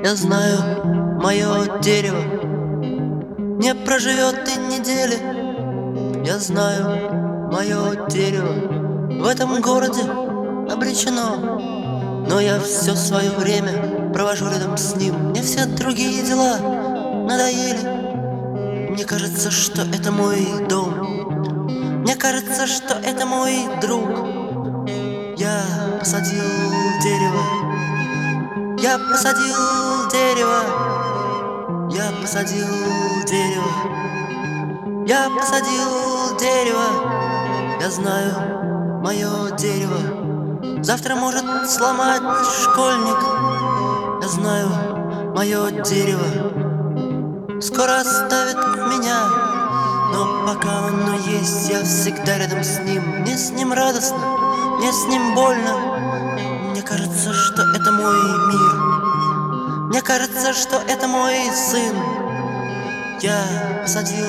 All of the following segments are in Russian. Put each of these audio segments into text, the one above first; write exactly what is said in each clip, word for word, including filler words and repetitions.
Я знаю, мое дерево не проживет и недели. Я знаю, мое дерево в этом городе обречено. Но я все свое время провожу рядом с ним. Мне все другие дела надоели. Мне кажется, что это мой дом. Мне кажется, что это мой друг. Я посадил дерево. Я посадил дерево. Я посадил дерево. Я посадил дерево. Я знаю, мое дерево завтра может сломать школьник. Я знаю, мое дерево скоро оставит меня. Но пока оно есть, я всегда рядом с ним. Мне с ним радостно, мне с ним больно. Мне кажется, что это мой мир. Мне кажется, что это мой сын. Я посадил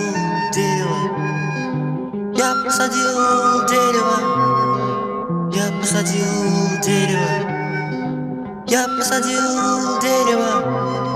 дерево. Я посадил дерево. Я посадил дерево. Я посадил дерево.